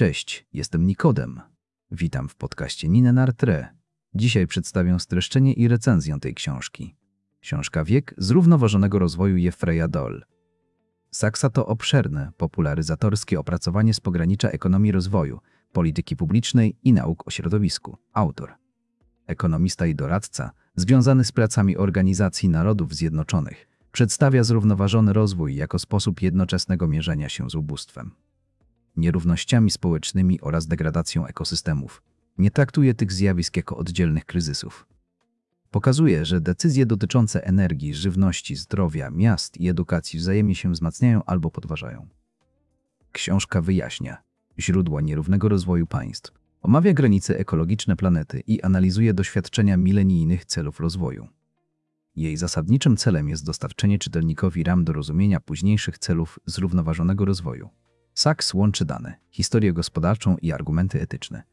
Cześć, jestem Nikodem. Witam w podcaście Nine Nartre. Dzisiaj przedstawię streszczenie i recenzję tej książki. Książka Wiek zrównoważonego rozwoju Jeffreya Doll. Saxa to obszerne, popularyzatorskie opracowanie z pogranicza ekonomii rozwoju, polityki publicznej i nauk o środowisku. Autor. Ekonomista i doradca, związany z pracami Organizacji Narodów Zjednoczonych, przedstawia zrównoważony rozwój jako sposób jednoczesnego mierzenia się z ubóstwem, nierównościami społecznymi oraz degradacją ekosystemów. Nie traktuje tych zjawisk jako oddzielnych kryzysów. Pokazuje, że decyzje dotyczące energii, żywności, zdrowia, miast i edukacji wzajemnie się wzmacniają albo podważają. Książka wyjaśnia źródła nierównego rozwoju państw, omawia granice ekologiczne planety i analizuje doświadczenia milenijnych celów rozwoju. Jej zasadniczym celem jest dostarczenie czytelnikowi ram do rozumienia późniejszych celów zrównoważonego rozwoju. Sachs łączy dane, historię gospodarczą i argumenty etyczne,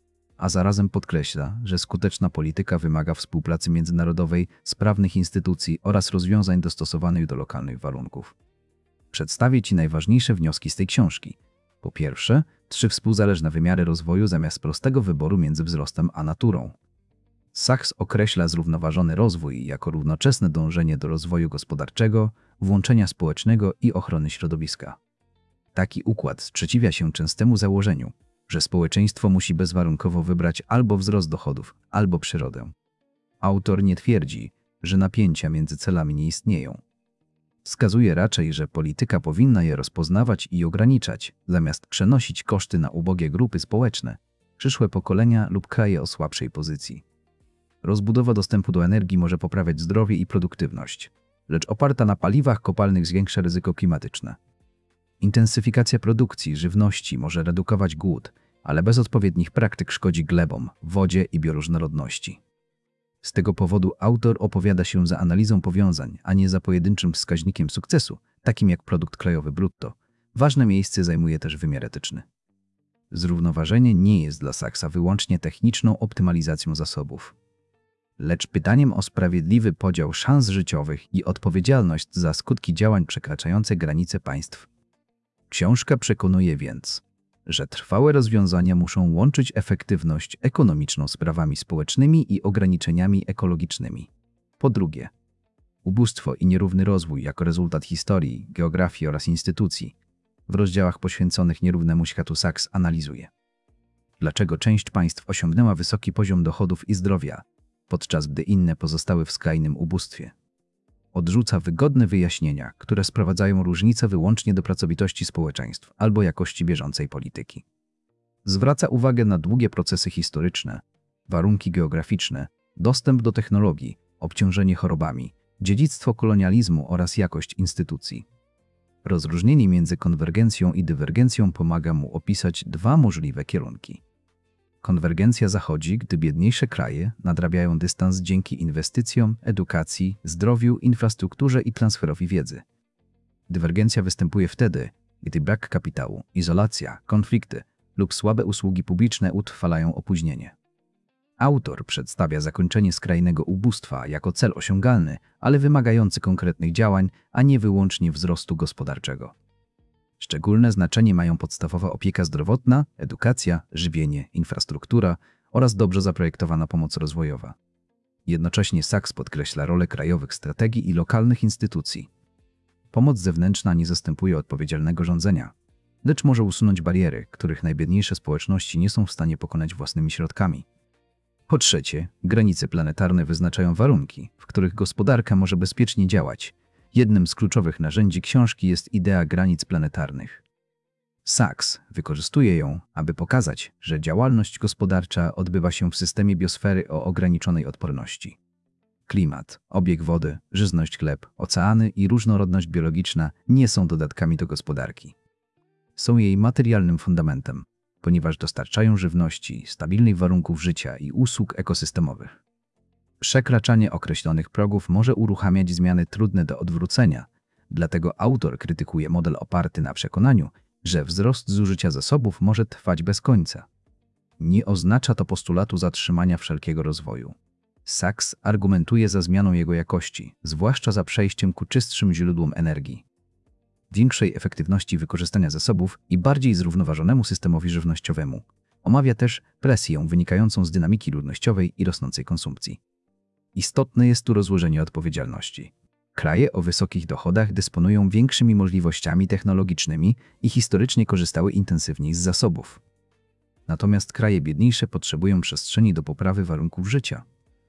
a zarazem podkreśla, że skuteczna polityka wymaga współpracy międzynarodowej, sprawnych instytucji oraz rozwiązań dostosowanych do lokalnych warunków. Przedstawię Ci najważniejsze wnioski z tej książki. Po pierwsze, 3 współzależne wymiary rozwoju zamiast prostego wyboru między wzrostem a naturą. Sachs określa zrównoważony rozwój jako równoczesne dążenie do rozwoju gospodarczego, włączenia społecznego i ochrony środowiska. Taki układ sprzeciwia się częstemu założeniu, że społeczeństwo musi bezwarunkowo wybrać albo wzrost dochodów, albo przyrodę. Autor nie twierdzi, że napięcia między celami nie istnieją. Wskazuje raczej, że polityka powinna je rozpoznawać i ograniczać, zamiast przenosić koszty na ubogie grupy społeczne, przyszłe pokolenia lub kraje o słabszej pozycji. Rozbudowa dostępu do energii może poprawiać zdrowie i produktywność, lecz oparta na paliwach kopalnych zwiększa ryzyko klimatyczne. Intensyfikacja produkcji żywności może redukować głód, ale bez odpowiednich praktyk szkodzi glebom, wodzie i bioróżnorodności. Z tego powodu autor opowiada się za analizą powiązań, a nie za pojedynczym wskaźnikiem sukcesu, takim jak produkt krajowy brutto. Ważne miejsce zajmuje też wymiar etyczny. Zrównoważenie nie jest dla Sachsa wyłącznie techniczną optymalizacją zasobów, lecz pytaniem o sprawiedliwy podział szans życiowych i odpowiedzialność za skutki działań przekraczające granice państw. Książka przekonuje więc, że trwałe rozwiązania muszą łączyć efektywność ekonomiczną z prawami społecznymi i ograniczeniami ekologicznymi. Po drugie, ubóstwo i nierówny rozwój jako rezultat historii, geografii oraz instytucji. W rozdziałach poświęconych nierównemu światu Sachs analizuje, dlaczego część państw osiągnęła wysoki poziom dochodów i zdrowia, podczas gdy inne pozostały w skrajnym ubóstwie. Odrzuca wygodne wyjaśnienia, które sprowadzają różnice wyłącznie do pracowitości społeczeństw albo jakości bieżącej polityki. Zwraca uwagę na długie procesy historyczne, warunki geograficzne, dostęp do technologii, obciążenie chorobami, dziedzictwo kolonializmu oraz jakość instytucji. Rozróżnienie między konwergencją i dywergencją pomaga mu opisać 2 możliwe kierunki. Konwergencja zachodzi, gdy biedniejsze kraje nadrabiają dystans dzięki inwestycjom, edukacji, zdrowiu, infrastrukturze i transferowi wiedzy. Dywergencja występuje wtedy, gdy brak kapitału, izolacja, konflikty lub słabe usługi publiczne utrwalają opóźnienie. Autor przedstawia zakończenie skrajnego ubóstwa jako cel osiągalny, ale wymagający konkretnych działań, a nie wyłącznie wzrostu gospodarczego. Szczególne znaczenie mają podstawowa opieka zdrowotna, edukacja, żywienie, infrastruktura oraz dobrze zaprojektowana pomoc rozwojowa. Jednocześnie Sachs podkreśla rolę krajowych strategii i lokalnych instytucji. Pomoc zewnętrzna nie zastępuje odpowiedzialnego rządzenia, lecz może usunąć bariery, których najbiedniejsze społeczności nie są w stanie pokonać własnymi środkami. Po trzecie, granice planetarne wyznaczają warunki, w których gospodarka może bezpiecznie działać. Jednym z kluczowych narzędzi książki jest idea granic planetarnych. Sachs wykorzystuje ją, aby pokazać, że działalność gospodarcza odbywa się w systemie biosfery o ograniczonej odporności. Klimat, obieg wody, żyzność gleb, oceany i różnorodność biologiczna nie są dodatkami do gospodarki. Są jej materialnym fundamentem, ponieważ dostarczają żywności, stabilnych warunków życia i usług ekosystemowych. Przekraczanie określonych progów może uruchamiać zmiany trudne do odwrócenia, dlatego autor krytykuje model oparty na przekonaniu, że wzrost zużycia zasobów może trwać bez końca. Nie oznacza to postulatu zatrzymania wszelkiego rozwoju. Sachs argumentuje za zmianą jego jakości, zwłaszcza za przejściem ku czystszym źródłom energii. większej efektywności wykorzystania zasobów i bardziej zrównoważonemu systemowi żywnościowemu. Omawia też presję wynikającą z dynamiki ludnościowej i rosnącej konsumpcji. Istotne jest tu rozłożenie odpowiedzialności. Kraje o wysokich dochodach dysponują większymi możliwościami technologicznymi i historycznie korzystały intensywniej z zasobów. Natomiast kraje biedniejsze potrzebują przestrzeni do poprawy warunków życia.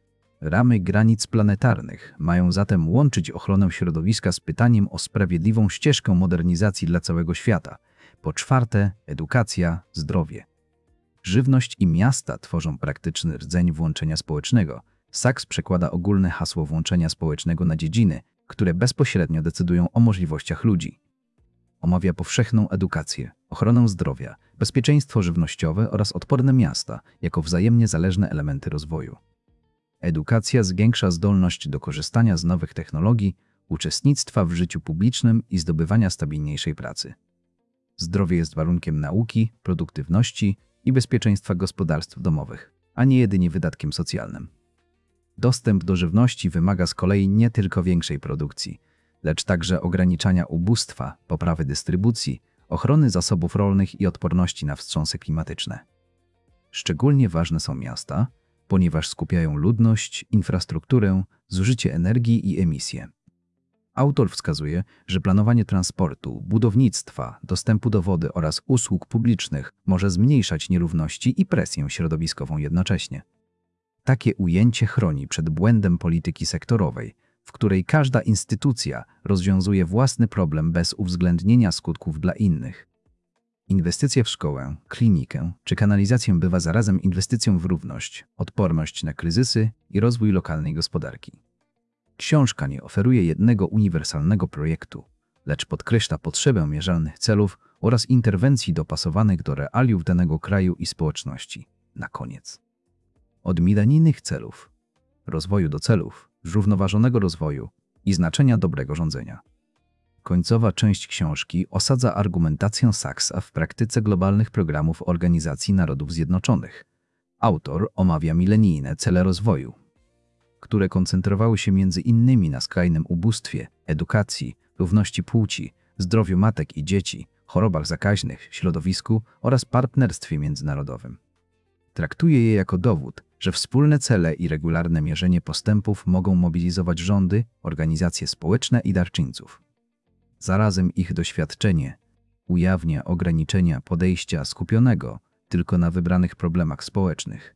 Ramy granic planetarnych mają zatem łączyć ochronę środowiska z pytaniem o sprawiedliwą ścieżkę modernizacji dla całego świata. Po czwarte, edukacja, zdrowie. Żywność i miasta tworzą praktyczny rdzeń włączenia społecznego. Sachs przekłada ogólne hasło włączenia społecznego na dziedziny, które bezpośrednio decydują o możliwościach ludzi. Omawia powszechną edukację, ochronę zdrowia, bezpieczeństwo żywnościowe oraz odporne miasta jako wzajemnie zależne elementy rozwoju. Edukacja zwiększa zdolność do korzystania z nowych technologii, uczestnictwa w życiu publicznym i zdobywania stabilniejszej pracy. Zdrowie jest warunkiem nauki, produktywności i bezpieczeństwa gospodarstw domowych, a nie jedynie wydatkiem socjalnym. Dostęp do żywności wymaga z kolei nie tylko większej produkcji, lecz także ograniczania ubóstwa, poprawy dystrybucji, ochrony zasobów rolnych i odporności na wstrząsy klimatyczne. Szczególnie ważne są miasta, ponieważ skupiają ludność, infrastrukturę, zużycie energii i emisje. Autor wskazuje, że planowanie transportu, budownictwa, dostępu do wody oraz usług publicznych może zmniejszać nierówności i presję środowiskową jednocześnie. Takie ujęcie chroni przed błędem polityki sektorowej, w której każda instytucja rozwiązuje własny problem bez uwzględnienia skutków dla innych. Inwestycja w szkołę, klinikę czy kanalizację bywa zarazem inwestycją w równość, odporność na kryzysy i rozwój lokalnej gospodarki. Książka nie oferuje jednego uniwersalnego projektu, lecz podkreśla potrzebę mierzalnych celów oraz interwencji dopasowanych do realiów danego kraju i społeczności. Na koniec. Od milenijnych celów, rozwoju do celów, zrównoważonego rozwoju i znaczenia dobrego rządzenia. Końcowa część książki osadza argumentację Sachsa w praktyce globalnych programów Organizacji Narodów Zjednoczonych. Autor omawia milenijne cele rozwoju, które koncentrowały się między innymi na skrajnym ubóstwie, edukacji, równości płci, zdrowiu matek i dzieci, chorobach zakaźnych, środowisku oraz partnerstwie międzynarodowym. Traktuje je jako dowód, że wspólne cele i regularne mierzenie postępów mogą mobilizować rządy, organizacje społeczne i darczyńców. Zarazem ich doświadczenie ujawnia ograniczenia podejścia skupionego tylko na wybranych problemach społecznych.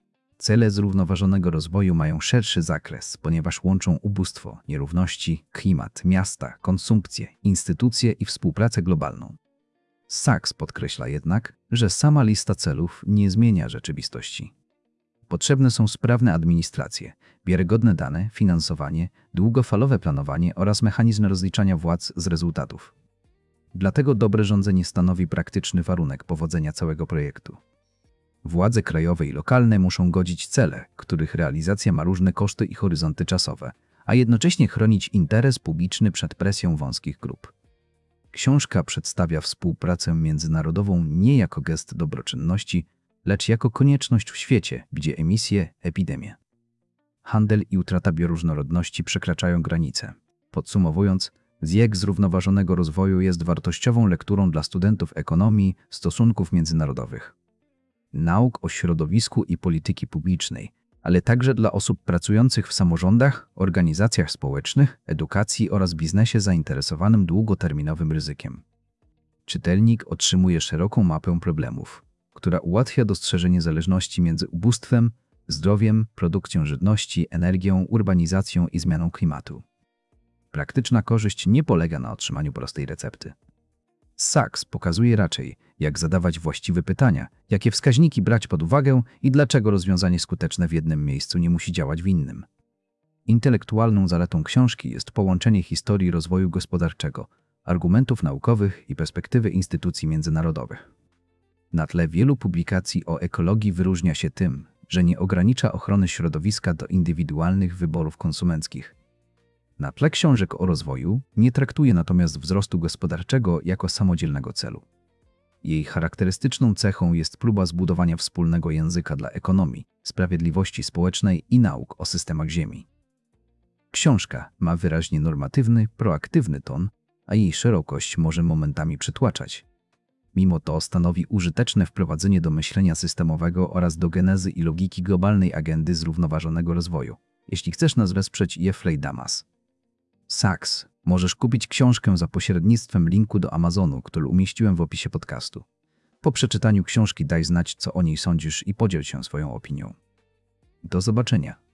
Cele zrównoważonego rozwoju mają szerszy zakres, ponieważ łączą ubóstwo, nierówności, klimat, miasta, konsumpcję, instytucje i współpracę globalną. Sachs podkreśla jednak, że sama lista celów nie zmienia rzeczywistości. Potrzebne są sprawne administracje, wiarygodne dane, finansowanie, długofalowe planowanie oraz mechanizmy rozliczania władz z rezultatów. Dlatego dobre rządzenie stanowi praktyczny warunek powodzenia całego projektu. Władze krajowe i lokalne muszą godzić cele, których realizacja ma różne koszty i horyzonty czasowe, a jednocześnie chronić interes publiczny przed presją wąskich grup. Książka przedstawia współpracę międzynarodową nie jako gest dobroczynności, lecz jako konieczność w świecie, gdzie emisje, epidemie, handel i utrata bioróżnorodności przekraczają granice. Podsumowując, Wiek zrównoważonego rozwoju jest wartościową lekturą dla studentów ekonomii, stosunków międzynarodowych, nauk o środowisku i polityki publicznej, ale także dla osób pracujących w samorządach, organizacjach społecznych, edukacji oraz biznesie zainteresowanym długoterminowym ryzykiem. Czytelnik otrzymuje szeroką mapę problemów, która ułatwia dostrzeżenie zależności między ubóstwem, zdrowiem, produkcją żywności, energią, urbanizacją i zmianą klimatu. Praktyczna korzyść nie polega na otrzymaniu prostej recepty. Sachs pokazuje raczej, jak zadawać właściwe pytania, jakie wskaźniki brać pod uwagę i dlaczego rozwiązanie skuteczne w jednym miejscu nie musi działać w innym. Intelektualną zaletą książki jest połączenie historii rozwoju gospodarczego, argumentów naukowych i perspektywy instytucji międzynarodowych. Na tle wielu publikacji o ekologii wyróżnia się tym, że nie ogranicza ochrony środowiska do indywidualnych wyborów konsumenckich. Na tle książek o rozwoju nie traktuje natomiast wzrostu gospodarczego jako samodzielnego celu. Jej charakterystyczną cechą jest próba zbudowania wspólnego języka dla ekonomii, sprawiedliwości społecznej i nauk o systemach Ziemi. Książka ma wyraźnie normatywny, proaktywny ton, a jej szerokość może momentami przytłaczać. Mimo to stanowi użyteczne wprowadzenie do myślenia systemowego oraz do genezy i logiki globalnej agendy zrównoważonego rozwoju. Jeśli chcesz nas wesprzeć, Jeffrey Damas. Sachs. Możesz kupić książkę za pośrednictwem linku do Amazonu, który umieściłem w opisie podcastu. Po przeczytaniu książki daj znać, co o niej sądzisz i podziel się swoją opinią. Do zobaczenia.